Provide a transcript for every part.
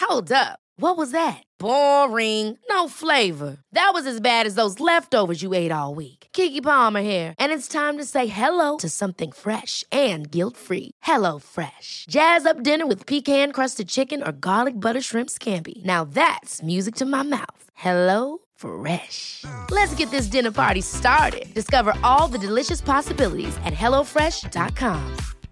Hold up. What was that? Boring. No flavor. That was as bad as those leftovers you ate all week. Keke Palmer here, and it's time to say hello to something fresh and guilt-free. Hello Fresh. Jazz up dinner with pecan-crusted chicken or garlic butter shrimp scampi. Now that's music to my mouth. Hello Fresh. Let's get this dinner party started. Discover all the delicious possibilities at hellofresh.com.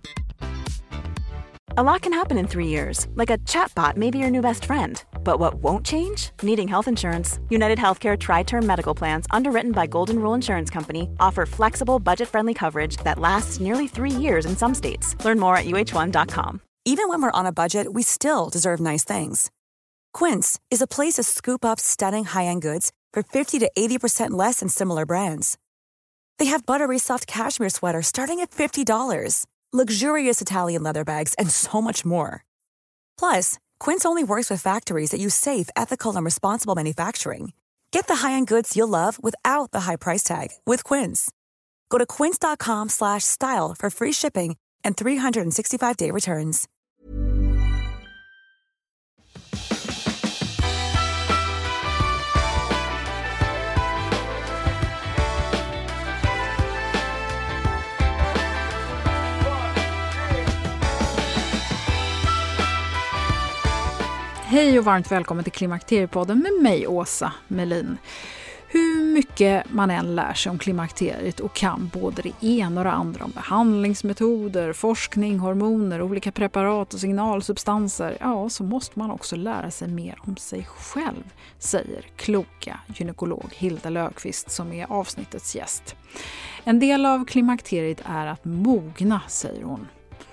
A lot can happen in 3 years, like a chatbot may be your new best friend. But what won't change? Needing health insurance. United Healthcare Tri-Term Medical Plans, underwritten by Golden Rule Insurance Company, offer flexible, budget-friendly coverage that lasts nearly 3 years in some states. Learn more at uh1.com. Even when we're on a budget, we still deserve nice things. Quince is a place to scoop up stunning high-end goods for 50 to 80% less than similar brands. They have buttery soft cashmere sweaters starting at $50, luxurious Italian leather bags, and so much more. Plus, Quince only works with factories that use safe, ethical, and responsible manufacturing. Get the high-end goods you'll love without the high price tag with Quince. Go to quince.com/style for free shipping and 365-day returns. Hej och varmt välkommen till Klimakteriepodden med mig, Åsa Melin. Hur mycket man än lär sig om klimakteriet och kan både det ena och det andra om behandlingsmetoder, forskning, hormoner, olika preparat och signalsubstanser, ja, så måste man också lära sig mer om sig själv, säger kloka gynekolog Hilda Löfqvist som är avsnittets gäst. En del av klimakteriet är att mogna, säger hon.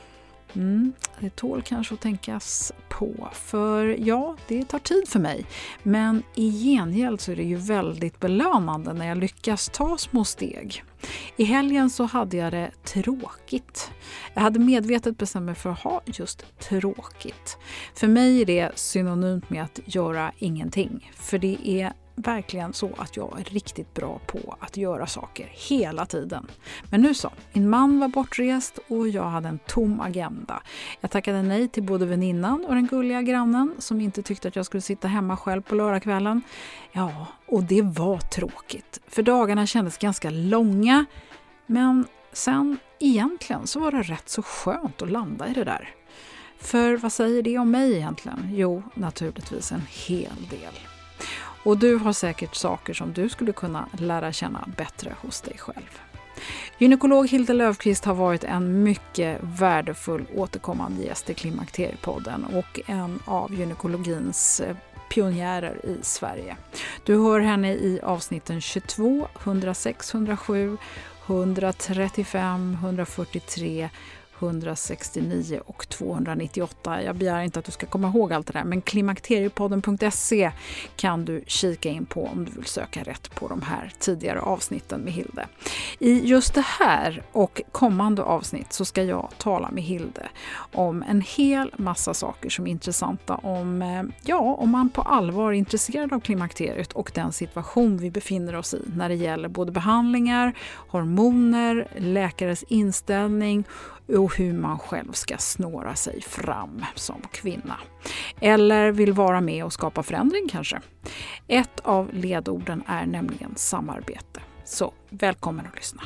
Det tål kanske att tänkas på, för ja, det tar tid för mig. Men i gengäld så är det ju väldigt belönande när jag lyckas ta små steg. I helgen så hade jag det tråkigt. Jag hade medvetet bestämt mig för att ha just tråkigt. För mig är det synonymt med att göra ingenting. För det är verkligen så att jag är riktigt bra på att göra saker hela tiden. Men nu så, min man var bortrest och jag hade en tom agenda. Jag tackade nej till både väninnan och den gulliga grannen som inte tyckte att jag skulle sitta hemma själv på lördagskvällen. Ja, och det var tråkigt. För dagarna kändes ganska långa, men sen egentligen så var det rätt så skönt att landa i det där. För vad säger det om mig egentligen? Jo, naturligtvis en hel del. Och du har säkert saker som du skulle kunna lära känna bättre hos dig själv. Gynekolog Hilda Löfqvist har varit en mycket värdefull återkommande gäst i Klimakteriepodden och en av gynekologins pionjärer i Sverige. Du hör henne i avsnitten 22, 106, 107, 135, 143, 169 och 298. Jag begär inte att du ska komma ihåg allt det där, men klimakteriepodden.se kan du kika in på om du vill söka rätt på de här tidigare avsnitten med Hilde. I just det här och kommande avsnitt så ska jag tala med Hilde om en hel massa saker som är intressanta om man på allvar är intresserad av klimakteriet och den situation vi befinner oss i när det gäller både behandlingar, hormoner, läkares inställning och hur man själv ska snåra sig fram som kvinna. Eller vill vara med och skapa förändring kanske. Ett av ledorden är nämligen samarbete. Så välkommen att lyssna.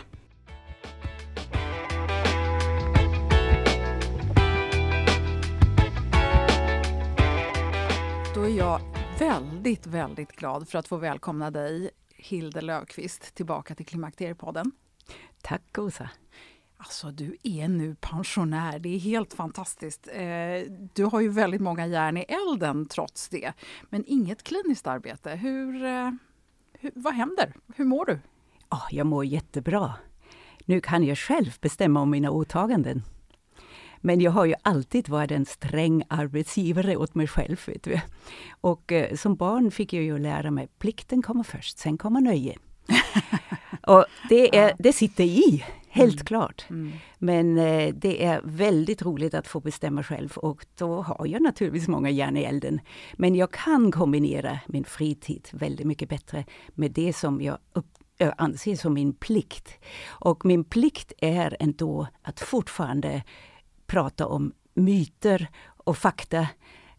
Då är jag väldigt, väldigt glad för att få välkomna dig, Hilda Löfqvist, tillbaka till Klimakteriepodden. Tack, Åsa. Alltså, du är nu pensionär. Det är helt fantastiskt. Du har ju väldigt många järn i elden trots det. Men inget kliniskt arbete. Vad händer? Hur mår du? Jag mår jättebra. Nu kan jag själv bestämma om mina åtaganden. Men jag har ju alltid varit en sträng arbetsgivare åt mig själv. Vet du. Och som barn fick jag ju lära mig plikten kommer först, sen kommer nöje. Och det sitter i, helt klart. Men det är väldigt roligt att få bestämma själv och då har jag naturligtvis många järn i elden. Men jag kan kombinera min fritid väldigt mycket bättre med det som jag anser som min plikt. Och min plikt är ändå att fortfarande prata om myter och fakta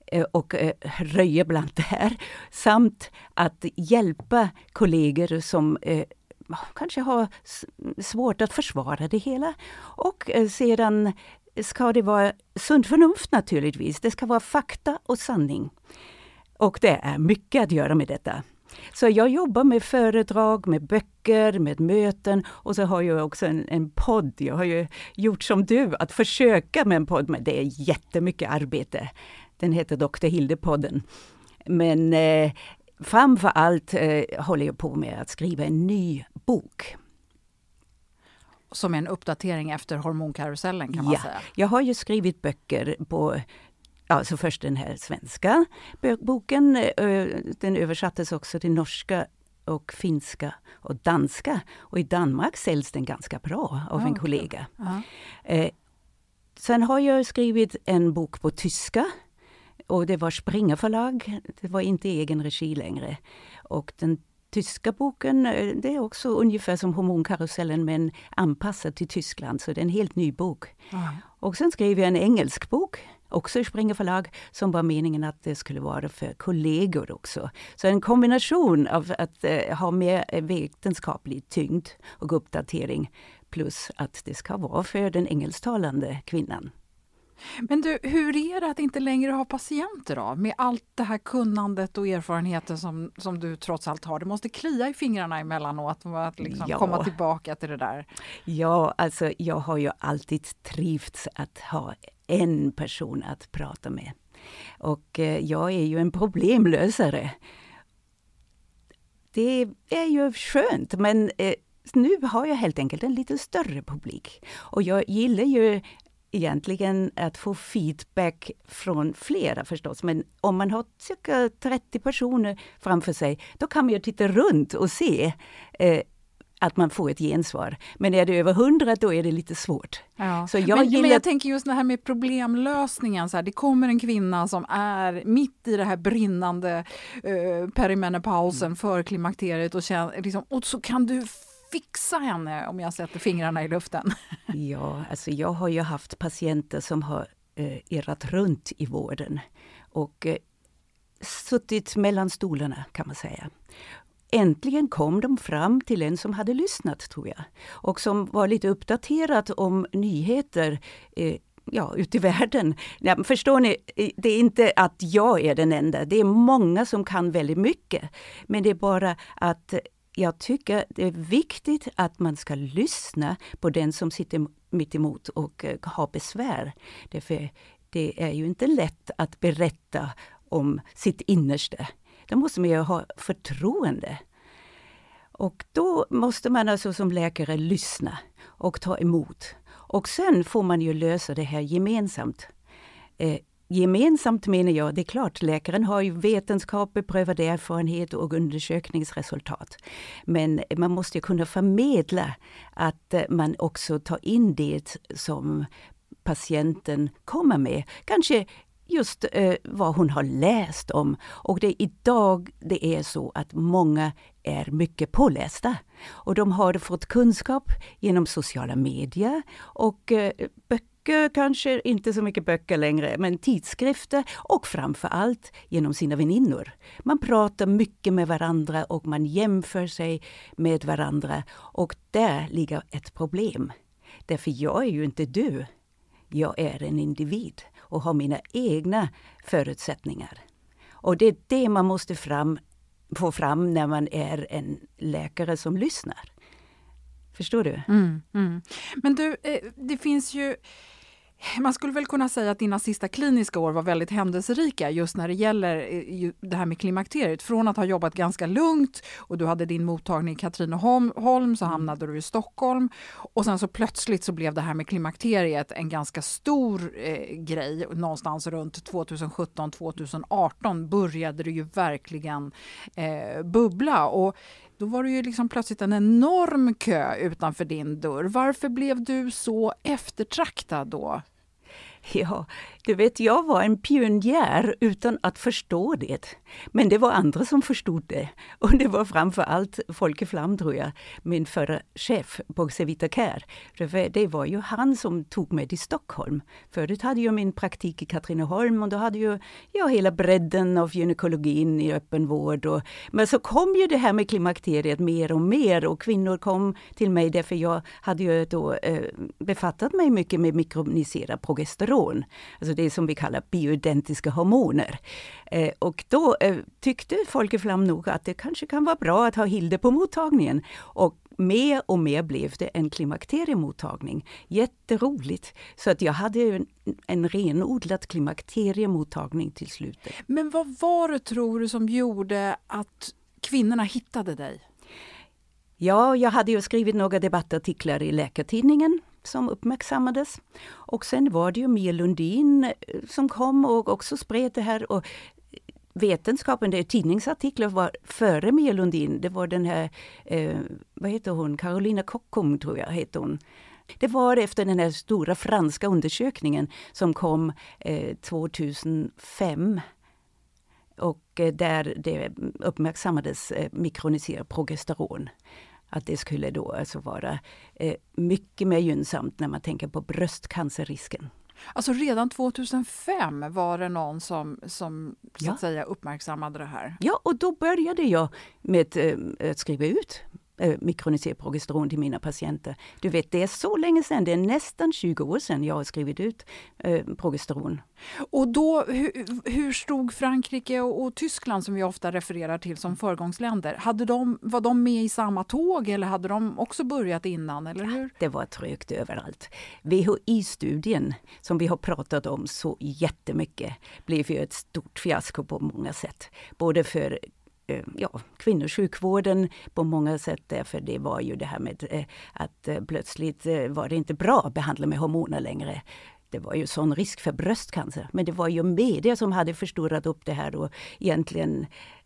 och röja bland det här. Samt att hjälpa kollegor som kanske har svårt att försvara det hela. Och sedan ska det vara sunt förnuft naturligtvis. Det ska vara fakta och sanning. Och det är mycket att göra med detta. Så jag jobbar med föredrag, med böcker, med möten och så har jag också en podd. Jag har ju gjort som du, att försöka med en podd, men det är jättemycket arbete. Den heter Dr. Hilde-podden. Men framför allt håller jag på med att skriva en ny bok. Som är en uppdatering efter hormonkarusellen kan man säga. Jag har ju skrivit böcker på... Alltså först den här svenska boken, den översattes också till norska och finska och danska. Och i Danmark säljs den ganska bra av en kollega. Sen har jag skrivit en bok på tyska och det var Springer förlag. Det var inte egen regi längre. Och den tyska boken, det är också ungefär som hormonkarusellen men anpassad till Tyskland. Så det är en helt ny bok. Och sen skrev jag en engelsk bok. Också i Springer förlag, som var meningen att det skulle vara för kollegor också. Så en kombination av att ha mer vetenskaplig tyngd och uppdatering plus att det ska vara för den engelsktalande kvinnan. Men du, hur är det att inte längre ha patienter då? Med allt det här kunnandet och erfarenheten som du trots allt har. Det måste klia i fingrarna emellanåt att liksom komma tillbaka till det där. Ja, alltså jag har ju alltid trivts att ha en person att prata med. Och jag är ju en problemlösare. Det är ju skönt, men nu har jag helt enkelt en lite större publik. Och jag gillar ju egentligen att få feedback från flera förstås. Men om man har cirka 30 personer framför sig, då kan man ju titta runt och se att man får ett gensvar. Men är det över 100 då är det lite svårt. Ja. Så men jag tänker just det här med problemlösningen. Så här, det kommer en kvinna som är mitt i det här brinnande perimenopausen för klimakteriet och så kan du fixa henne om jag sätter fingrarna i luften. Ja, alltså jag har ju haft patienter som har irrat runt i vården och suttit mellan stolarna kan man säga. Äntligen kom de fram till en som hade lyssnat tror jag och som var lite uppdaterad om nyheter ute i världen. Ja, förstår ni, det är inte att jag är den enda, det är många som kan väldigt mycket men det är bara att jag tycker det är viktigt att man ska lyssna på den som sitter mitt emot och har besvär. Därför det är ju inte lätt att berätta om sitt innersta. Då måste man ju ha förtroende. Och då måste man alltså som läkare lyssna och ta emot. Och sen får man ju lösa det här gemensamt. Gemensamt menar jag, det är klart, läkaren har ju vetenskap, beprövad erfarenhet och undersökningsresultat. Men man måste ju kunna förmedla att man också tar in det som patienten kommer med. Kanske just vad hon har läst om. Och idag det är så att många är mycket pålästa. Och de har fått kunskap genom sociala medier och böcker. Kanske inte så mycket böcker längre, men tidskrifter och framför allt genom sina väninnor. Man pratar mycket med varandra och man jämför sig med varandra och där ligger ett problem. Därför jag är ju inte du. Jag är en individ och har mina egna förutsättningar. Och det är det man måste få fram när man är en läkare som lyssnar. Förstår du? Men du, det finns ju... Man skulle väl kunna säga att dina sista kliniska år var väldigt händelserika just när det gäller det här med klimakteriet. Från att ha jobbat ganska lugnt och du hade din mottagning i Katrineholm så hamnade du i Stockholm. Och sen så plötsligt så blev det här med klimakteriet en ganska stor grej. Någonstans runt 2017-2018 började det ju verkligen bubbla och då var det ju liksom plötsligt en enorm kö utanför din dörr. Varför blev du så eftertraktad då? Ja, du vet, jag var en pionjär utan att förstå det. Men det var andra som förstod det. Och det var framför allt Folke Flam, tror jag, min förra chef på Cevita Care. Det var ju han som tog mig till Stockholm. Förut hade jag min praktik i Katrineholm och då hade jag hela bredden av gynekologin i öppenvård. Men så kom ju det här med klimakteriet mer och mer och kvinnor kom till mig därför jag hade ju då befattat mig mycket med mikroniserad progesteron. Alltså det som vi kallar bioidentiska hormoner. Och då tyckte Folke Flam nog att det kanske kan vara bra att ha Hilde på mottagningen. Och mer blev det en klimakteriemottagning. Jätteroligt. Så att jag hade en renodlad klimakteriemottagning till slutet. Men vad var det, tror du, som gjorde att kvinnorna hittade dig? Ja, jag hade ju skrivit några debattartiklar i Läkartidningen som uppmärksammades. Och sen var det ju Mia Lundin som kom och också spred det här. Och vetenskapen, det är tidningsartiklar var före Mia Lundin. Det var den här, vad heter hon? Carolina Kockum, tror jag heter hon. Det var efter den här stora franska undersökningen som kom 2005. Och där det uppmärksammades mikroniserad progesteron. Att det skulle då alltså vara mycket mer gynnsamt när man tänker på bröstcancerrisken. Alltså redan 2005 var det någon som så att säga uppmärksammade det här. Ja, och då började jag med att skriva ut mikroniserad progesteron till mina patienter. Du vet, det är så länge sedan, det är nästan 20 år sedan jag har skrivit ut progesteron. Och då, hur stod Frankrike och Tyskland, som vi ofta refererar till som föregångsländer? Var de med i samma tåg eller hade de också börjat innan, eller hur? Ja, det var trögt överallt. VHI-studien som vi har pratat om så jättemycket blev ju ett stort fiasko på många sätt. Både för kvinnosjukvården på många sätt, därför det var ju det här med att plötsligt var det inte bra att behandla med hormoner längre. Det var ju sån risk för bröstcancer, men det var ju media som hade förstorat upp det här och egentligen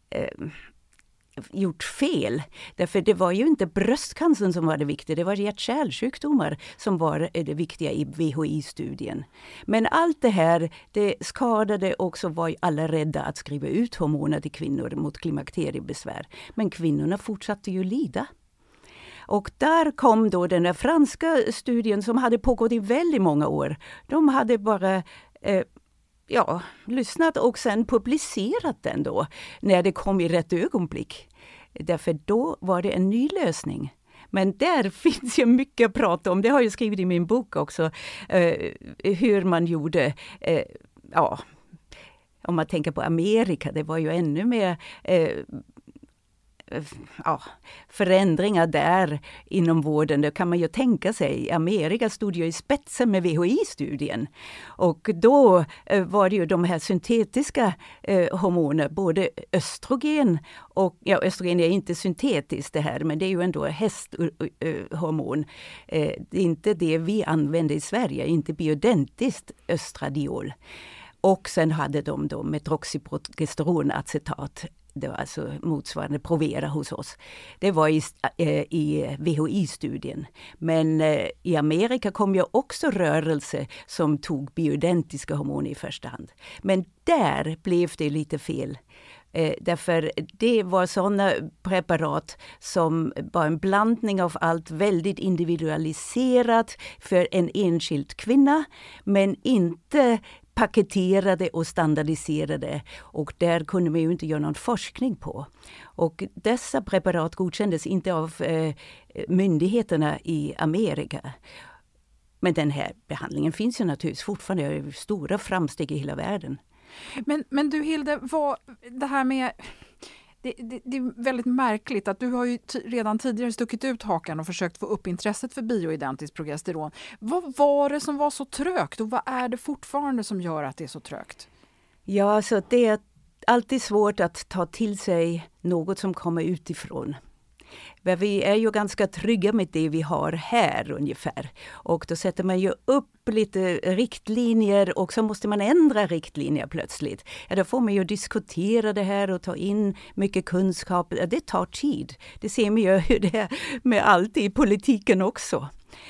gjort fel. Därför det var ju inte bröstcancern som var det viktiga, det var hjärt-kärlsjukdomar som var det viktiga i VHI-studien. Men allt det här, det skadade också, var ju alla rädda att skriva ut hormoner till kvinnor mot klimakteriebesvär. Men kvinnorna fortsatte ju lida. Och där kom då den här franska studien som hade pågått i väldigt många år. De hade bara lyssnat och sen publicerat den då när det kom i rätt ögonblick. Därför då var det en ny lösning. Men där finns ju mycket att prata om. Det har jag skrivit i min bok också. Hur man gjorde. Om man tänker på Amerika, det var ju ännu mer förändringar där inom vården. Det kan man ju tänka sig. Amerika stod ju i spetsen med VHI-studien. Och då var det ju de här syntetiska hormoner, både östrogen och, östrogen är inte syntetiskt det här, men det är ju ändå hästhormon. Det är inte det vi använder i Sverige, inte bioidentiskt östradiol. Och sen hade de då metroxyprogesteronacetat. Det var alltså motsvarande Provera hos oss. Det var i VHI-studien. Men i Amerika kom ju också rörelse som tog bioidentiska hormoner i första hand. Men där blev det lite fel. Därför det var sådana preparat som var en blandning av allt, väldigt individualiserat för en enskild kvinna, men inte paketerade och standardiserade, och där kunde man ju inte göra någon forskning på. Och dessa preparat godkändes inte av myndigheterna i Amerika. Men den här behandlingen finns ju naturligtvis fortfarande, stora framsteg i hela världen. Men du Hilde, det här med... Det är väldigt märkligt att du har ju redan tidigare stuckit ut hakan och försökt få upp intresset för bioidentiskt progesteron. Vad var det som var så trögt och vad är det fortfarande som gör att det är så trögt? Ja, så det är alltid svårt att ta till sig något som kommer utifrån. Men vi är ju ganska trygga med det vi har här ungefär. Och då sätter man ju upp lite riktlinjer och så måste man ändra riktlinjer plötsligt. Ja, då får man ju diskutera det här och ta in mycket kunskap. Det tar tid. Det ser man ju hur det är med allt i politiken också.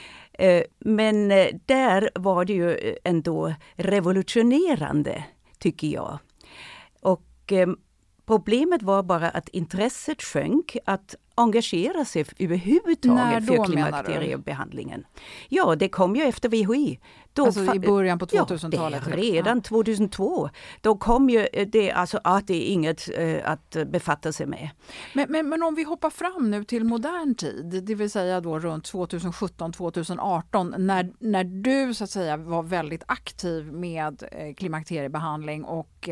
Men där var det ju ändå revolutionerande, tycker jag. Och problemet var bara att intresset sjönk att engagera sig överhuvudtaget för klimakteriebehandlingen. Ja, det kom ju efter VHI. Då alltså i början på 2000-talet? Ja, redan 2002. Då kom ju det, alltså att det är inget att befatta sig med. Men om vi hoppar fram nu till modern tid, det vill säga då runt 2017-2018, när du så att säga var väldigt aktiv med klimakteriebehandling och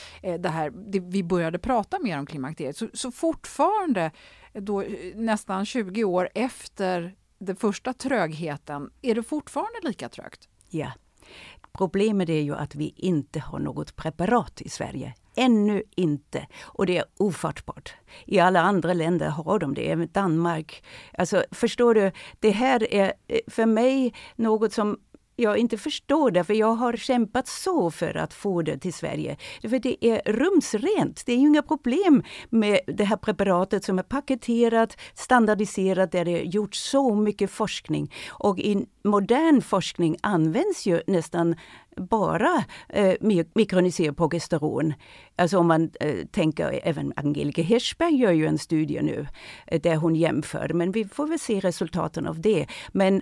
vi började prata mer om klimakteriet, så fortfarande då nästan 20 år efter den första trögheten, är det fortfarande lika trögt? Ja, problemet är ju att vi inte har något preparat i Sverige. Ännu inte. Och det är ofattbart. I alla andra länder har de det, även Danmark. Alltså, förstår du, det här är för mig något som jag inte förstår det, för jag har kämpat så för att få det till Sverige. För det är rumsrent. Det är ju inga problem med det här preparatet som är paketerat, standardiserat, där det är gjort så mycket forskning. Och i modern forskning används ju nästan bara mikroniserad progesteron. Alltså om man tänker, även Angelika Hirschberg gör ju en studie nu där hon jämför, men vi får väl se resultaten av det. Men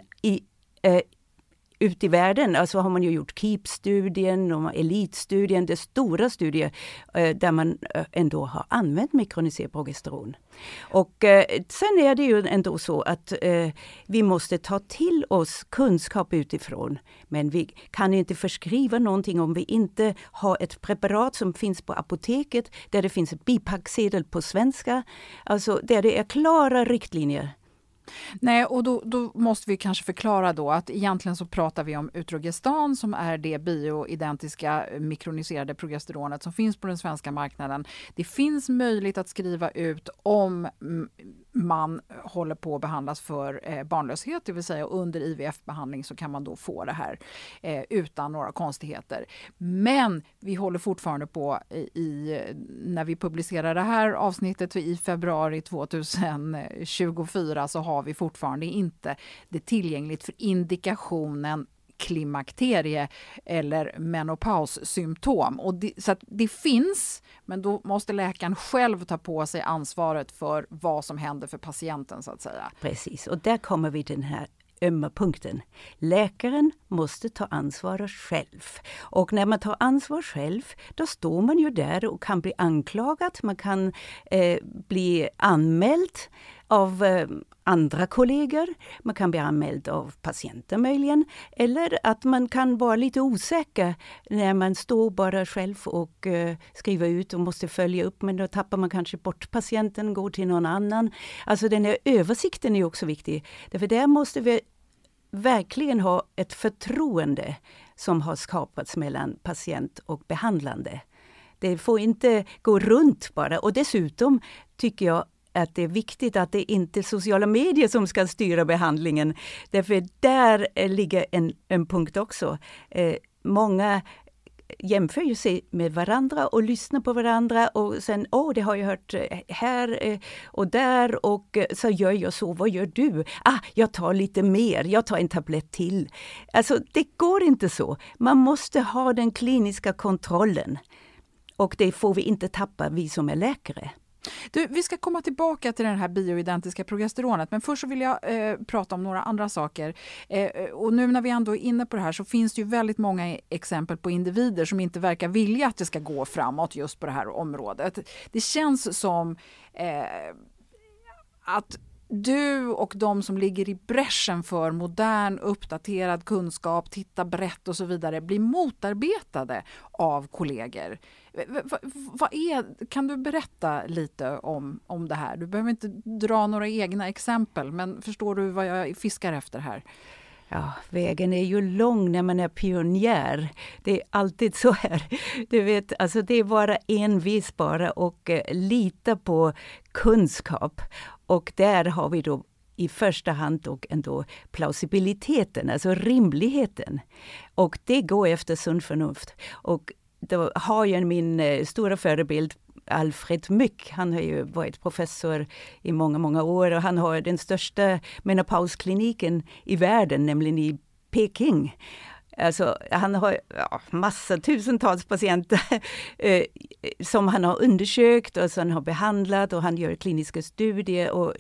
ut i världen, alltså har man ju gjort KEEP-studien och ELITE-studien, det stora studier där man ändå har använt mikroniserad progesteron. Och sen är det ju ändå så att vi måste ta till oss kunskap utifrån, men vi kan inte förskriva någonting om vi inte har ett preparat som finns på apoteket, där det finns ett bipacksedel på svenska, alltså där det är klara riktlinjer. Nej, och då måste vi kanske förklara då att egentligen så pratar vi om Utrogestan som är det bioidentiska mikroniserade progesteronet som finns på den svenska marknaden. Det finns möjlighet att skriva ut om man håller på att behandlas för barnlöshet, det vill säga under IVF-behandling så kan man då få det här utan några konstigheter. Men vi håller fortfarande på när vi publicerar det här avsnittet i februari 2024 så har vi fortfarande inte det tillgängligt för indikationen klimakterie eller menopaussymptom. Så att det finns, men då måste läkaren själv ta på sig ansvaret för vad som händer för patienten så att säga. Precis, och där kommer vi till den här ömma punkten. Läkaren måste ta ansvaret själv. Och när man tar ansvar själv, då står man ju där och kan bli anklagad. Man kan bli anmäld av andra kollegor. Man kan bli anmäld av patienter möjligen. Eller att man kan vara lite osäker när man står bara själv och skriver ut och måste följa upp. Men då tappar man kanske bort patienten, går till någon annan. Alltså den här översikten är också viktig. Därför där måste vi verkligen ha ett förtroende som har skapats mellan patient och behandlande. Det får inte gå runt bara. Och dessutom tycker jag att det är viktigt att det inte är sociala medier som ska styra behandlingen. Därför där ligger en punkt också. Många jämför ju sig med varandra och lyssnar på varandra och sen, det har jag hört här och där och så gör jag så, vad gör du? Jag tar lite mer, jag tar en tablett till. Alltså det går inte så. Man måste ha den kliniska kontrollen och det får vi inte tappa, vi som är läkare. Du, vi ska komma tillbaka till den här bioidentiska progesteronet, men först så vill jag prata om några andra saker. Och nu när vi ändå är inne på det här så finns det ju väldigt många exempel på individer som inte verkar vilja att det ska gå framåt just på det här området. Det känns som att du och de som ligger i bräschen för modern, uppdaterad kunskap, titta brett och så vidare blir motarbetade av kollegor. Kan du berätta lite om det här? Du behöver inte dra några egna exempel, men förstår du vad jag fiskar efter här? Ja, vägen är ju lång när man är pionjär. Det är alltid så här. Du vet, alltså det är bara envis bara och lita på kunskap. Och där har vi då i första hand och ändå plausibiliteten, alltså rimligheten. Och det går efter sund förnuft. Och då har jag min stora förebild Alfred Mück. Han har ju varit professor i många år och han har den största menopauskliniken i världen, nämligen i Peking. Alltså, han har tusentals patienter som han har undersökt och som han har behandlat och han gör kliniska studier. Och,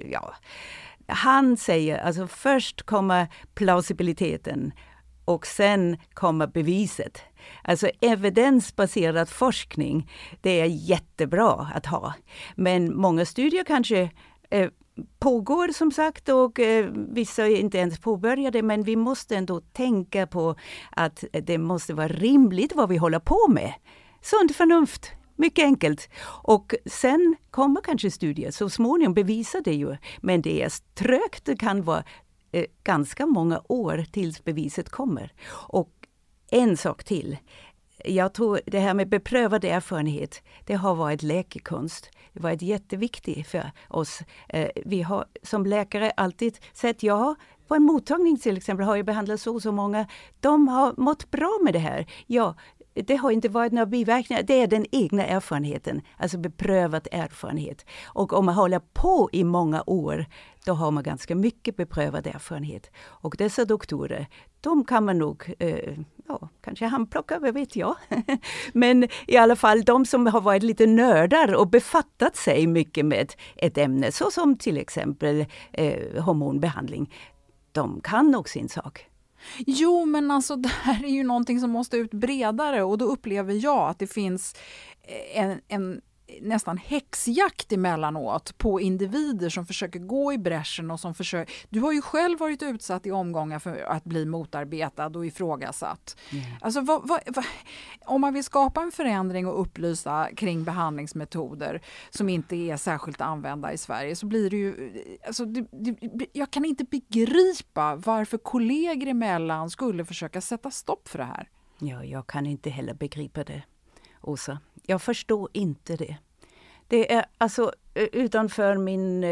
han säger, alltså först kommer plausibiliteten och sen kommer beviset. Alltså evidensbaserad forskning, det är jättebra att ha. Men många studier kanske pågår som sagt och vissa är inte ens påbörjade, men vi måste ändå tänka på att det måste vara rimligt vad vi håller på med. Sunt förnuft, mycket enkelt. Och sen kommer kanske studier, så småningom bevisar det ju, men det är trögt, det kan vara ganska många år tills beviset kommer. Och en sak till. Jag tror det här med beprövad erfarenhet, det har varit läkekonst. Det var jätteviktigt för oss. Vi har som läkare alltid sett, på en mottagning till exempel har jag behandlat så många. De har mått bra med det här. Ja, det har inte varit några biverkningar. Det är den egna erfarenheten, alltså beprövad erfarenhet. Och om man håller på i många år, då har man ganska mycket beprövad erfarenhet. Och dessa doktorer, de kan man nog, kanske handplocka, vad vet jag. Men i alla fall de som har varit lite nördar och befattat sig mycket med ett ämne, så som till exempel hormonbehandling, de kan nog sin sak. Jo, men alltså det här är ju någonting som måste ut bredare och då upplever jag att det finns en nästan häxjakt emellanåt på individer som försöker gå i bräschen och som försöker... Du har ju själv varit utsatt i omgångar för att bli motarbetad och ifrågasatt. Mm. Alltså om man vill skapa en förändring och upplysa kring behandlingsmetoder som inte är särskilt använda i Sverige, så blir det ju... Alltså jag kan inte begripa varför kollegor emellan skulle försöka sätta stopp för det här. Ja, jag kan inte heller begripa det, Åsa. Jag förstår inte det. Det är alltså utanför min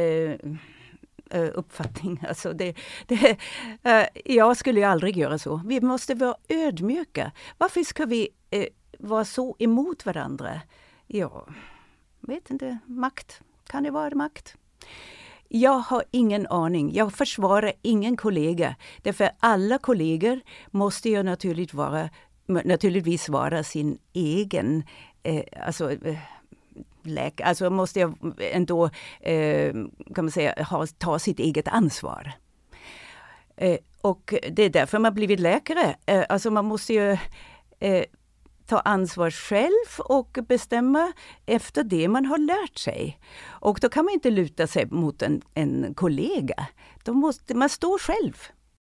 uppfattning. Alltså jag skulle ju aldrig göra så. Vi måste vara ödmjuka. Varför ska vi vara så emot varandra? Ja, vet inte. Makt. Kan det vara makt? Jag har ingen aning. Jag försvarar ingen kollega. Därför alla kollegor måste ju naturligtvis vara sin egen alltså måste jag ändå kan man säga ta sitt eget ansvar. Och det är därför man blivit läkare. Alltså man måste ju ta ansvar själv och bestämma efter det man har lärt sig. Och då kan man inte luta sig mot en kollega. Då måste man stå själv.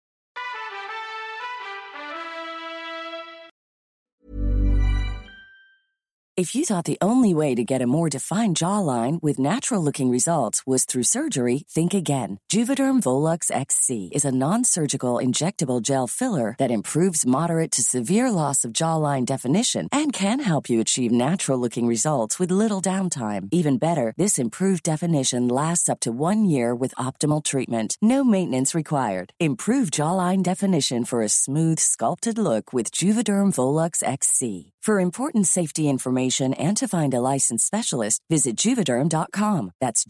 If you thought the only way to get a more defined jawline with natural-looking results was through surgery, think again. Juvederm Volux XC is a non-surgical injectable gel filler that improves moderate to severe loss of jawline definition and can help you achieve natural-looking results with little downtime. Even better, this improved definition lasts up to 1 year with optimal treatment. No maintenance required. Improve jawline definition for a smooth, sculpted look with Juvederm Volux XC. For important safety information and to find a licensed specialist, visit Juvederm.com. That's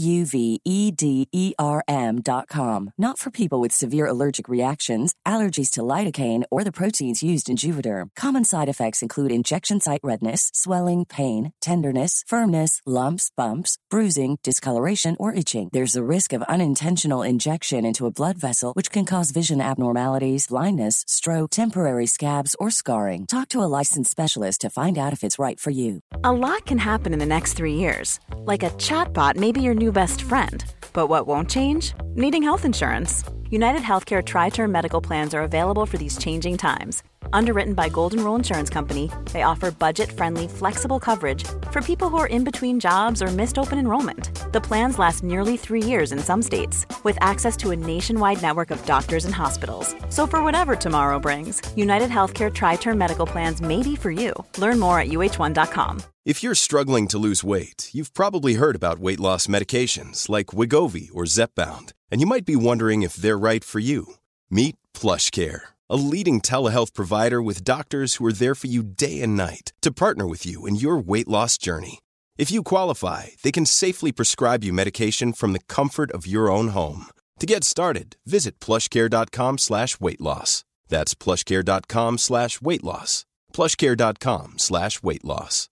Juvederm.com. Not for people with severe allergic reactions, allergies to lidocaine, or the proteins used in Juvederm. Common side effects include injection site redness, swelling, pain, tenderness, firmness, lumps, bumps, bruising, discoloration, or itching. There's a risk of unintentional injection into a blood vessel, which can cause vision abnormalities, blindness, stroke, temporary scabs, or scarring. Talk to a licensed specialist to find out if it's right for you. A lot can happen in the next 3 years. Like a chatbot may be your new best friend. But what won't change? Needing health insurance. United Healthcare Tri-Term Medical Plans are available for these changing times. Underwritten by Golden Rule Insurance Company, they offer budget-friendly, flexible coverage for people who are in between jobs or missed open enrollment. The plans last nearly 3 years in some states, with access to a nationwide network of doctors and hospitals. So for whatever tomorrow brings, United Healthcare Tri-Term Medical Plans may be for you. Learn more at uh1.com. If you're struggling to lose weight, you've probably heard about weight loss medications like Wegovy or Zepbound, and you might be wondering if they're right for you. Meet PlushCare, a leading telehealth provider with doctors who are there for you day and night to partner with you in your weight loss journey. If you qualify, they can safely prescribe you medication from the comfort of your own home. To get started, visit plushcare.com/weightloss. That's plushcare.com/weightloss. plushcare.com/weightloss.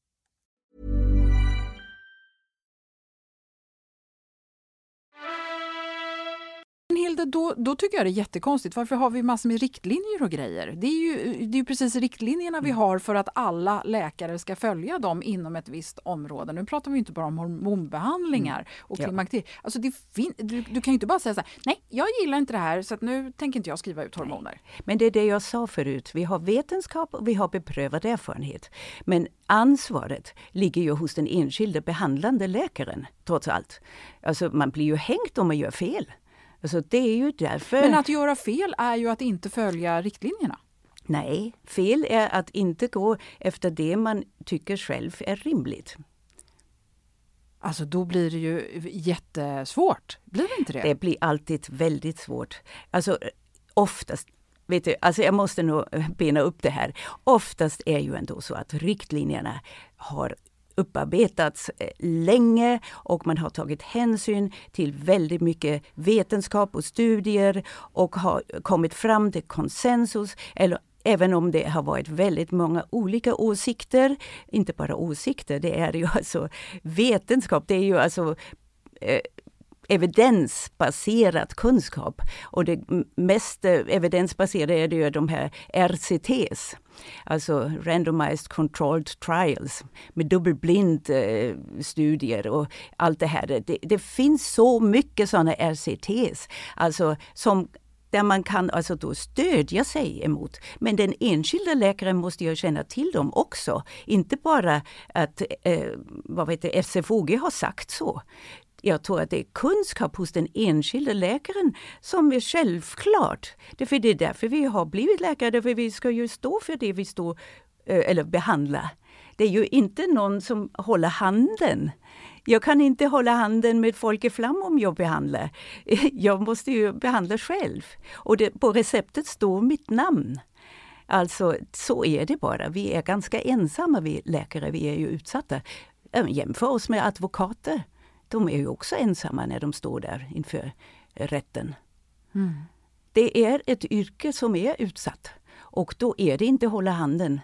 Hilde, då tycker jag det är jättekonstigt. Varför har vi massor med riktlinjer och grejer? Det är ju precis riktlinjerna vi har för att alla läkare ska följa dem inom ett visst område. Nu pratar vi inte bara om hormonbehandlingar och klimakterier. Alltså du kan ju inte bara säga så här: nej, jag gillar inte det här så att nu tänker inte jag skriva ut hormoner. Nej. Men det är det jag sa förut. Vi har vetenskap och vi har beprövad erfarenhet. Men ansvaret ligger ju hos den enskilda behandlande läkaren, trots allt. Alltså man blir ju hängt om man gör fel. Alltså det är ju därför... Men att göra fel är ju att inte följa riktlinjerna. Nej, fel är att inte gå efter det man tycker själv är rimligt. Alltså då blir det ju jättesvårt. Blir det inte det? Det blir alltid väldigt svårt. Alltså oftast, vet du, alltså jag måste nog bena upp det här. Oftast är ju ändå så att riktlinjerna har upparbetats länge och man har tagit hänsyn till väldigt mycket vetenskap och studier och har kommit fram till konsensus, eller även om det har varit väldigt många olika åsikter, inte bara åsikter, det är ju alltså vetenskap, det är ju alltså evidensbaserad kunskap, och det mest evidensbaserade är det ju de här RCTs, alltså Randomized Controlled Trials, med dubbelblind studier och allt det här. Det finns så mycket sådana RCTs, alltså som där man kan alltså då stödja sig emot. Men den enskilda läkaren måste ju känna till dem också. Inte bara att FCFOG har sagt så. Jag tror att det är kunskap hos den enskilda läkaren som är självklart. Det är därför vi har blivit läkare, därför vi ska ju stå för det vi står eller behandla. Det är ju inte någon som håller handen. Jag kan inte hålla handen med folk i flam om jag behandlar. Jag måste ju behandla själv. Och på receptet står mitt namn. Alltså så är det bara. Vi är ganska ensamma, vi läkare. Vi är ju utsatta. Jämför oss med advokater. De är ju också ensamma när de står där inför rätten. Mm. Det är ett yrke som är utsatt. Och då är det inte hålla handen.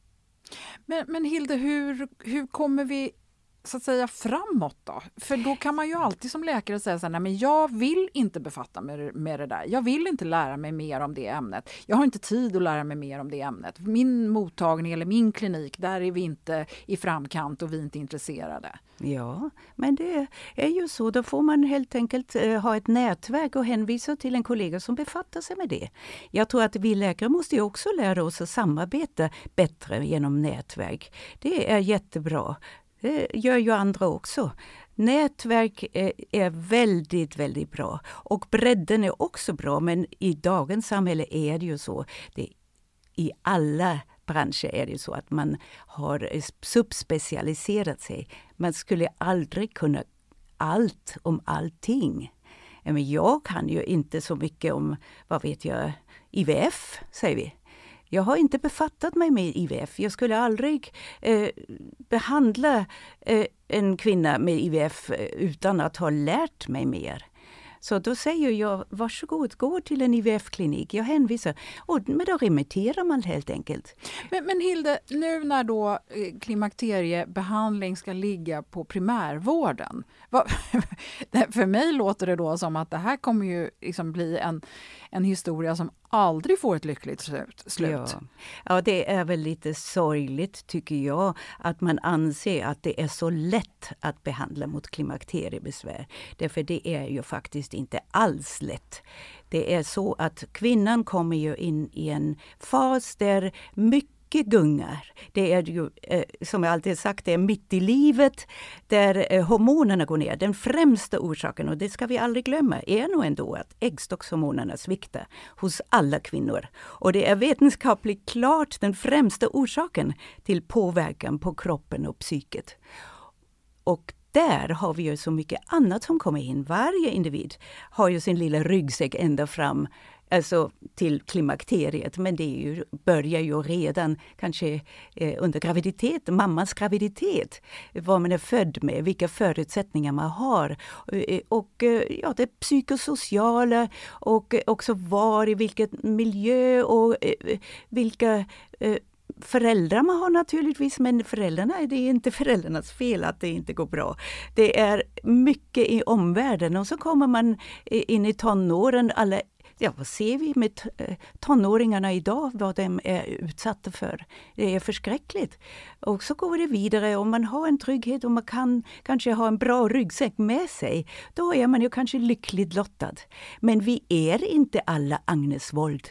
Men Hilde, hur kommer vi så att säga framåt då? För då kan man ju alltid som läkare säga så här: nej, men jag vill inte befatta med det där. Jag vill inte lära mig mer om det ämnet. Jag har inte tid att lära mig mer om det ämnet. Min mottagning eller min klinik, där är vi inte i framkant och vi är inte intresserade. Ja, men det är ju så. Då får man helt enkelt ha ett nätverk och hänvisa till en kollega som befattar sig med det. Jag tror att vi läkare måste ju också lära oss att samarbeta bättre genom nätverk. Det är jättebra. Det gör ju andra också. Nätverk är väldigt, väldigt bra. Och bredden är också bra, men i dagens samhälle är det ju så. I alla branscher är det så att man har subspecialiserat sig. Man skulle aldrig kunna allt om allting. Men jag kan ju inte så mycket om, vad vet jag, IVF, säger vi. Jag har inte befattat mig med IVF. Jag skulle aldrig behandla en kvinna med IVF utan att ha lärt mig mer. Så då säger jag, varsågod, gå till en IVF-klinik. Jag hänvisar. Men då remitterar man helt enkelt. Men Hilde, nu när då klimakteriebehandling ska ligga på primärvården. För mig låter det då som att det här kommer ju liksom bli en historia som aldrig får ett lyckligt slut. Ja, det är väl lite sorgligt tycker jag att man anser att det är så lätt att behandla mot klimakteriebesvär. Därför det är ju faktiskt inte alls lätt. Det är så att kvinnan kommer ju in i en fas där mycket gungar. Det är ju, som jag alltid sagt, det är mitt i livet där hormonerna går ner. Den främsta orsaken, och det ska vi aldrig glömma, är nog ändå att äggstockshormonerna sviktar hos alla kvinnor. Och det är vetenskapligt klart den främsta orsaken till påverkan på kroppen och psyket. Och där har vi ju så mycket annat som kommer in. Varje individ har ju sin lilla ryggsäck ända fram alltså till klimakteriet, men det börjar ju redan kanske under graviditet, mammas graviditet, vad man är född med, vilka förutsättningar man har och det psykosociala och också var i vilken miljö och vilka föräldrar man har naturligtvis, men det är inte föräldrarnas fel att det inte går bra. Det är mycket i omvärlden och så kommer man in i tonåren. Vad ser vi med tonåringarna idag, vad de är utsatta för? Det är förskräckligt. Och så går det vidare, om man har en trygghet och man kan kanske ha en bra ryggsäck med sig, då är man ju kanske lyckligt lottad. Men vi är inte alla Agnes Wold.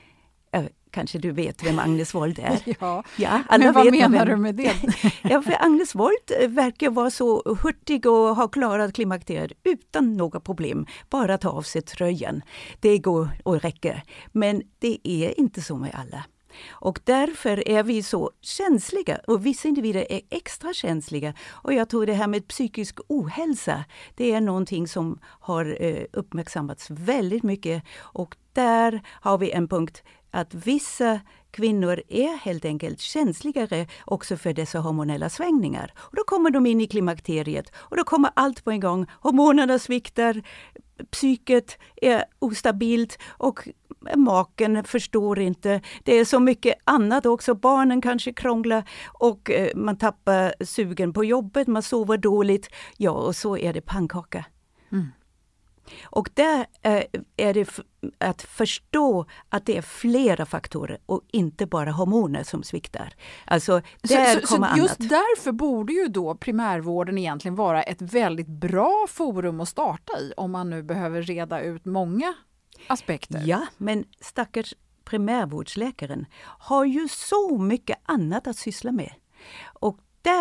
Kanske du vet vem Agnes Wold är? Ja, alla men vad vet menar du med det? Ja, för Agnes Wold verkar vara så hurtig och ha klarat klimakteriet utan några problem. Bara ta av sig tröjan. Det går och räcker. Men det är inte så med alla. Och därför är vi så känsliga och vissa individer är extra känsliga. Och jag tror det här med psykisk ohälsa, det är någonting som har uppmärksammats väldigt mycket. Och där har vi en punkt att vissa kvinnor är helt enkelt känsligare också för dessa hormonella svängningar. Och då kommer de in i klimakteriet och då kommer allt på en gång. Hormonerna sviktar, psyket är ostabilt och maken förstår inte. Det är så mycket annat också. Barnen kanske krånglar och man tappar sugen på jobbet, man sover dåligt. Ja, och så är det pannkaka. Mm. Och där är det att förstå att det är flera faktorer och inte bara hormoner som sviktar. Alltså, där kommer annat. Just därför borde ju då primärvården egentligen vara ett väldigt bra forum att starta i om man nu behöver reda ut många aspekter. Ja, men stackars primärvårdsläkaren har ju så mycket annat att syssla med. Och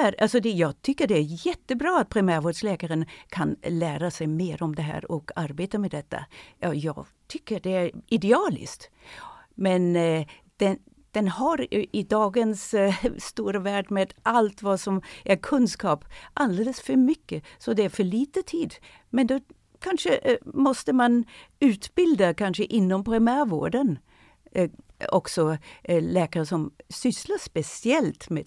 jag tycker det är jättebra att primärvårdsläkaren kan lära sig mer om det här och arbeta med detta. Ja, jag tycker det är idealiskt. Men den har i dagens stora värld med allt vad som är kunskap alldeles för mycket. Så det är för lite tid. Men då kanske måste man utbilda kanske inom primärvården. Också läkare som sysslar speciellt med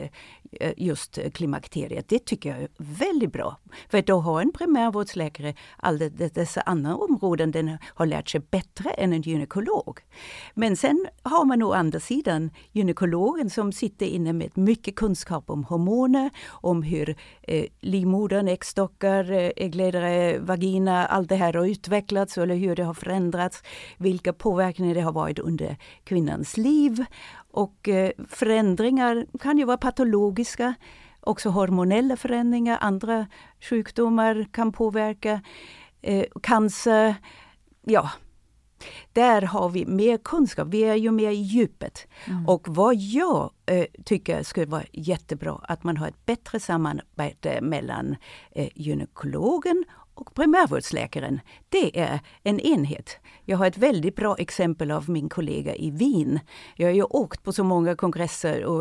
just klimakteriet. Det tycker jag är väldigt bra. För då har en primärvårdsläkare alla dessa andra områden den har lärt sig bättre än en gynekolog. Men sen har man å andra sidan gynekologen som sitter inne med mycket kunskap om hormoner, om hur livmodern, äggstockar, äggledare, vagina, allt det här har utvecklats eller hur det har förändrats, vilka påverkningar det har varit under kvinnans liv. Och förändringar kan ju vara patologiska, också hormonella förändringar, andra sjukdomar kan påverka, cancer, ja. Där har vi mer kunskap, vi är ju mer i djupet. Och vad jag tycker skulle vara jättebra, att man har ett bättre samarbete mellan gynekologen och primärvårdsläkaren. Det är en enhet. Jag har ett väldigt bra exempel av min kollega i Wien. Jag har ju åkt på så många kongresser och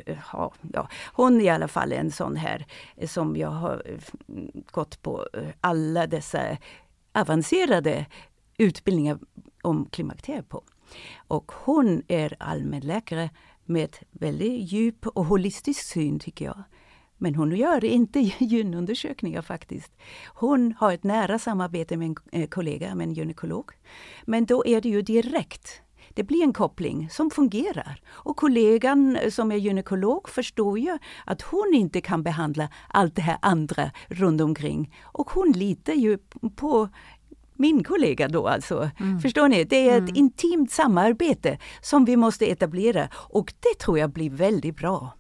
hon är i alla fall en sån här som jag har gått på alla dessa avancerade utbildningar om klimakteriet på. Och hon är allmänläkare med väldigt djup och holistisk syn tycker jag. Men hon gör inte gynundersökningar faktiskt. Hon har ett nära samarbete med en kollega, med en gynekolog. Men då är det ju direkt. Det blir en koppling som fungerar. Och kollegan som är gynekolog förstår ju att hon inte kan behandla allt det här andra runt omkring. Och hon litar ju på min kollega då alltså. Förstår ni? Det är ett intimt samarbete som vi måste etablera. Och det tror jag blir väldigt bra.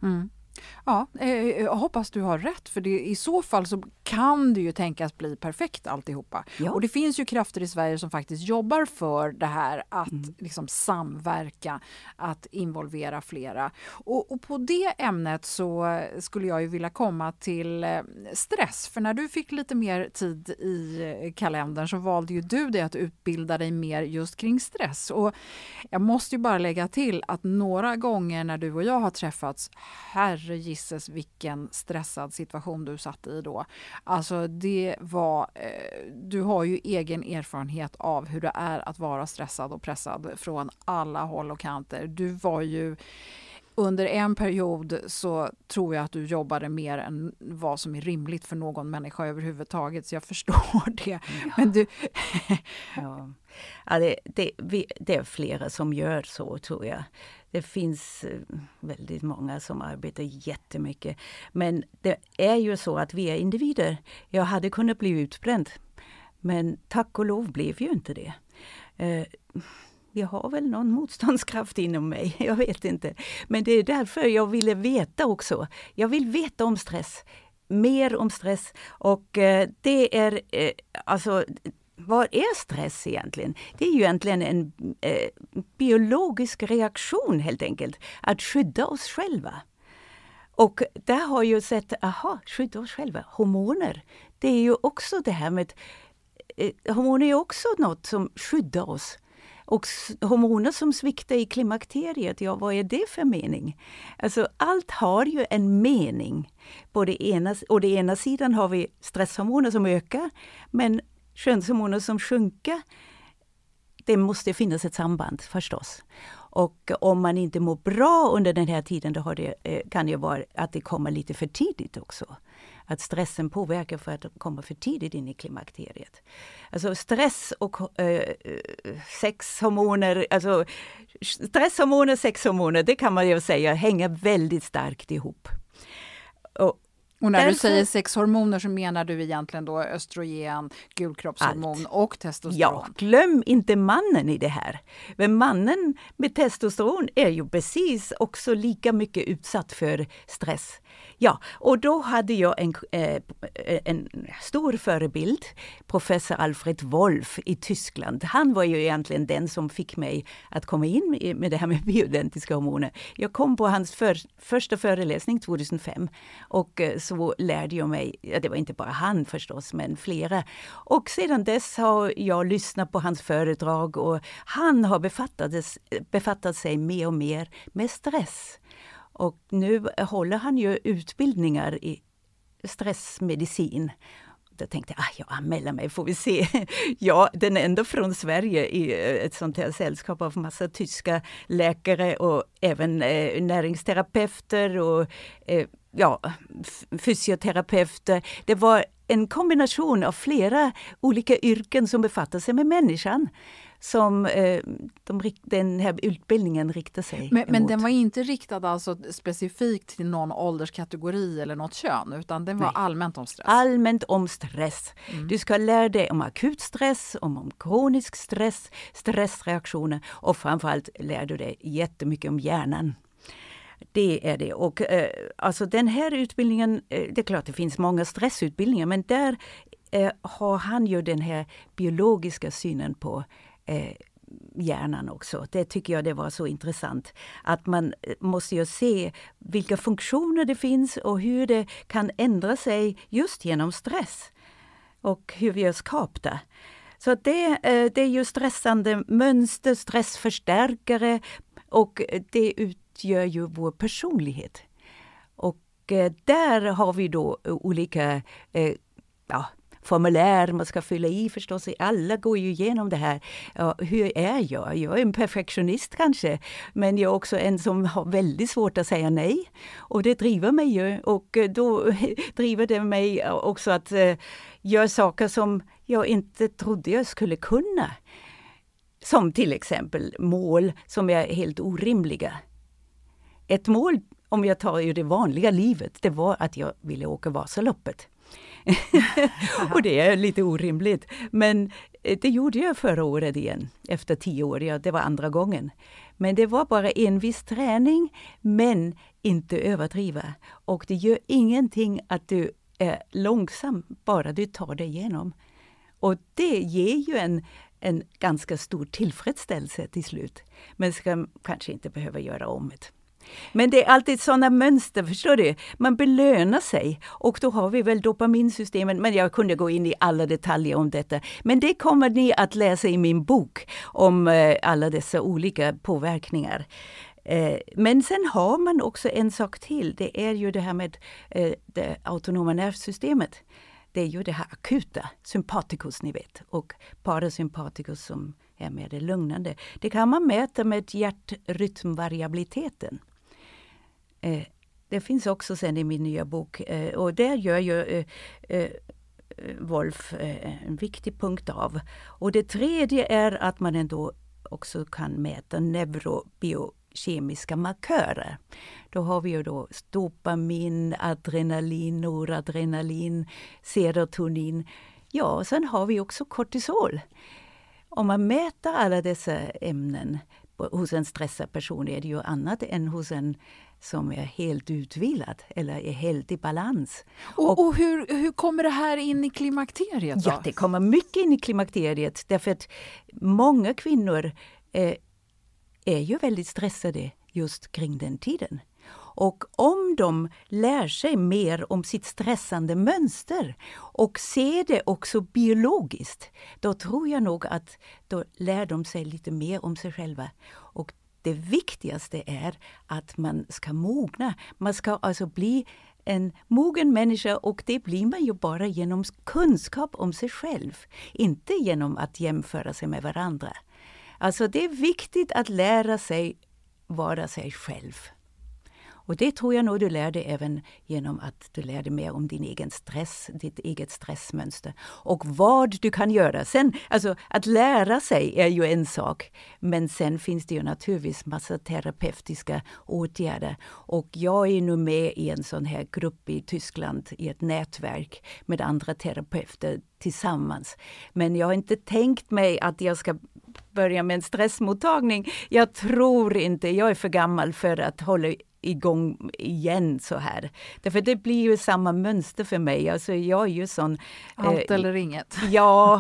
Ja, jag hoppas du har rätt, för i så fall så kan det ju tänkas bli perfekt alltihopa. Ja. Och det finns ju krafter i Sverige som faktiskt jobbar för det här att liksom samverka, att involvera flera. Och på det ämnet så skulle jag ju vilja komma till stress. För när du fick lite mer tid i kalendern så valde ju du det att utbilda dig mer just kring stress. Och jag måste ju bara lägga till att några gånger när du och jag har träffats, herregisses vilken stressad situation du satt i då. Alltså det var, du har ju egen erfarenhet av hur det är att vara stressad och pressad från alla håll och kanter. Du var ju under en period, så tror jag att du jobbade mer än vad som är rimligt för någon människa överhuvudtaget, så jag förstår det. Ja. Men du... Ja, det är flera som gör så, tror jag. Det finns väldigt många som arbetar jättemycket. Men det är ju så att vi är individer. Jag hade kunnat bli utbränd, men tack och lov blev ju inte det. Jag har väl någon motståndskraft inom mig, jag vet inte. Men det är därför jag ville veta också. Jag vill veta om stress, mer om stress. Och det är, alltså, vad är stress egentligen? Det är ju egentligen en biologisk reaktion helt enkelt, att skydda oss själva. Och där har jag sett, skydda oss själva, hormoner. Det är ju också det här med, hormoner är också något som skyddar oss. Och hormoner som sviktar i klimakteriet, vad är det för mening? Alltså allt har ju en mening. På det ena sidan har vi stresshormoner som ökar, men könshormoner som sjunker. Det måste finnas ett samband förstås. Och om man inte mår bra under den här tiden, då kan det vara att det kommer lite för tidigt också. Att stressen påverkar för att komma för tidigt in i klimakteriet. Alltså stress och sexhormoner, alltså stresshormoner, sexhormoner, det kan man ju säga hänger väldigt starkt ihop. Och när du säger sexhormoner så menar du egentligen då östrogen, gulkroppshormon och testosteron. Ja, glöm inte mannen i det här. Men mannen med testosteron är ju precis också lika mycket utsatt för stress. Ja, och då hade jag en stor förebild, professor Alfred Wolf i Tyskland. Han var ju egentligen den som fick mig att komma in med det här med bioidentiska hormoner. Jag kom på hans första föreläsning 2005 och så lärde jag mig, det var inte bara han förstås, men flera. Och sedan dess har jag lyssnat på hans föredrag och han har befattat sig mer och mer med stress. Och nu håller han ju utbildningar i stressmedicin. Då tänkte jag anmäler mig, får vi se. Ja, den enda från Sverige i ett sånt här sällskap av massa tyska läkare och även näringsterapeuter och fysioterapeuter. Det var en kombination av flera olika yrken som befattar sig med människan som den här utbildningen riktar sig emot. Men den var inte riktad alltså specifikt till någon ålderskategori eller något kön, utan den var allmänt om stress? Allmänt om stress. Du ska lära dig om akut stress, om kronisk stress, stressreaktioner och framförallt lär du dig jättemycket om hjärnan. Det är det. Och alltså den här utbildningen, det är klart det finns många stressutbildningar, men där har han ju den här biologiska synen på hjärnan också. Det tycker jag det var så intressant. Att man måste ju se vilka funktioner det finns och hur det kan ändra sig just genom stress. Och hur vi är skapta. Så det är ju stressande mönster, stressförstärkare och det utgör ju vår personlighet. Och där har vi då olika formulär man ska fylla i förstås. Alla går ju igenom det här. Ja, hur är jag? Jag är en perfektionist kanske. Men jag är också en som har väldigt svårt att säga nej. Och det driver mig ju. Och då driver det mig också att göra saker som jag inte trodde jag skulle kunna. Som till exempel mål som är helt orimliga. Ett mål, om jag tar ju det vanliga livet, det var att jag ville åka Vasaloppet. Och det är lite orimligt. Men det gjorde jag förra året igen. Efter 10 år. Ja, det var andra gången. Men det var bara en viss träning. Men inte överdriva. Och det gör ingenting att du är långsam. Bara du tar det igenom. Och det ger ju en ganska stor tillfredsställelse till slut. Men ska kanske inte behöva göra om det. Men det är alltid sådana mönster, förstår du? Man belönar sig och då har vi väl dopaminsystemen. Men jag kunde gå in i alla detaljer om detta. Men det kommer ni att läsa i min bok om alla dessa olika påverkningar. Men sen har man också en sak till. Det är ju det här med det autonoma nervsystemet. det är ju det här akuta, sympaticus ni vet, och parasympaticus som är mer det lugnande. Det kan man mäta med hjärtrytmvariabiliteten. Det finns också sen i min nya bok, och där gör ju Wolf en viktig punkt av. Och det tredje är att man ändå också kan mäta neurobiokemiska markörer. Då har vi ju då dopamin, adrenalin, noradrenalin, serotonin. Ja, sen har vi också kortisol. Om man mäter alla dessa ämnen hos en stressad person är det ju annat än hos en som är helt utvilad eller är helt i balans. Och hur kommer det här in i klimakteriet då? Ja, det kommer mycket in i klimakteriet därför att många kvinnor är ju väldigt stressade just kring den tiden. Och om de lär sig mer om sitt stressande mönster och ser det också biologiskt, då tror jag nog att då lär de sig lite mer om sig själva. Och det viktigaste är att man ska mogna. Man ska alltså bli en mogen människa, och det blir man ju bara genom kunskap om sig själv. Inte genom att jämföra sig med varandra. Alltså det är viktigt att lära sig vara sig själv. Och det tror jag nog du lär dig även genom att du lär dig mer om din egen stress, ditt eget stressmönster. Och vad du kan göra. Sen, alltså att lära sig är ju en sak. Men sen finns det ju naturligtvis massa terapeutiska åtgärder. Och jag är nu med i en sån här grupp i Tyskland i ett nätverk med andra terapeuter tillsammans. Men jag har inte tänkt mig att jag ska börja med en stressmottagning. Jag tror inte, jag är för gammal för att hålla igång igen så här. Därför det blir ju samma mönster för mig. Alltså jag är ju sån... Allt eller inget. Ja,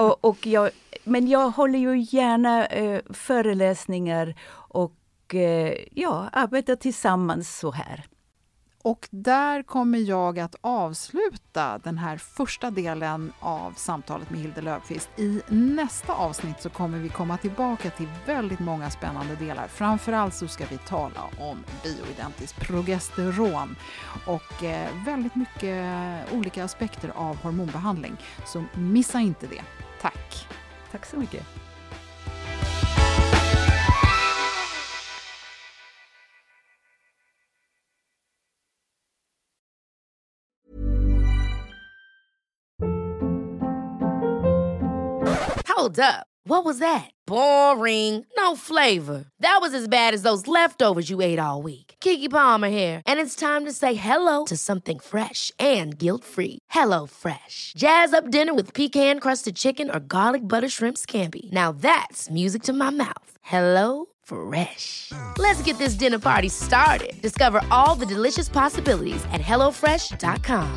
men jag håller ju gärna föreläsningar och arbetar tillsammans så här. Och där kommer jag att avsluta den här första delen av samtalet med Hilde Löfqvist. I nästa avsnitt så kommer vi komma tillbaka till väldigt många spännande delar. Framförallt så ska vi tala om bioidentiskt progesteron och väldigt mycket olika aspekter av hormonbehandling. Så missa inte det. Tack! Tack så mycket! Hold up. What was that? Boring. No flavor. That was as bad as those leftovers you ate all week. Keke Palmer here, and it's time to say hello to something fresh and guilt-free. Hello Fresh. Jazz up dinner with pecan-crusted chicken or garlic butter shrimp scampi. Now that's music to my mouth. Hello Fresh. Let's get this dinner party started. Discover all the delicious possibilities at hellofresh.com.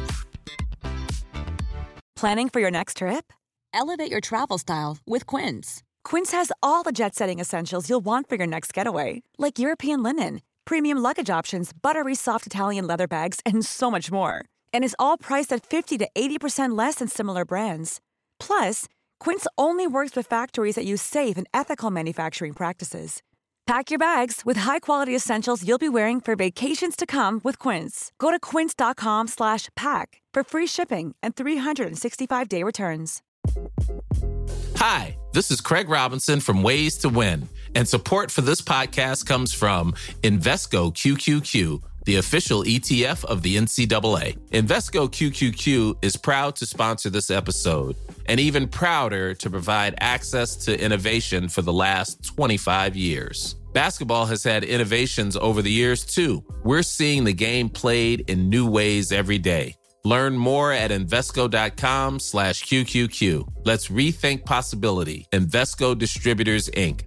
Planning for your next trip? Elevate your travel style with Quince. Quince has all the jet-setting essentials you'll want for your next getaway, like European linen, premium luggage options, buttery soft Italian leather bags, and so much more. And is all priced at 50 to 80% less than similar brands. Plus, Quince only works with factories that use safe and ethical manufacturing practices. Pack your bags with high-quality essentials you'll be wearing for vacations to come with Quince. Go to quince.com/pack for free shipping and 365-day returns. Hi, this is Craig Robinson from Ways to Win, and support for this podcast comes from Invesco QQQ, the official ETF of the NCAA. Invesco QQQ is proud to sponsor this episode, and even prouder to provide access to innovation for the last 25 years. Basketball has had innovations over the years, too. We're seeing the game played in new ways every day. Learn more at Invesco.com/QQQ. Let's rethink possibility. Invesco Distributors, Inc.